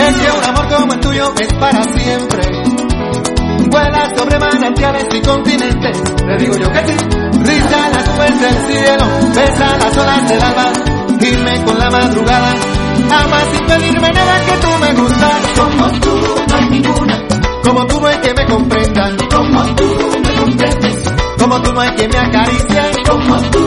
¿Crees que un amor como el tuyo es para siempre? Vuela sobre manantiales y continentes. Te digo yo que sí. Risa las nubes del cielo, besa las olas del alba, irme con la madrugada. Ama sin pedirme nada, que tú me gustas. Como tú no hay ninguna, Como tú no hay que me comprenda, como tú me comprendes, como tú no hay que me acaricie, como tú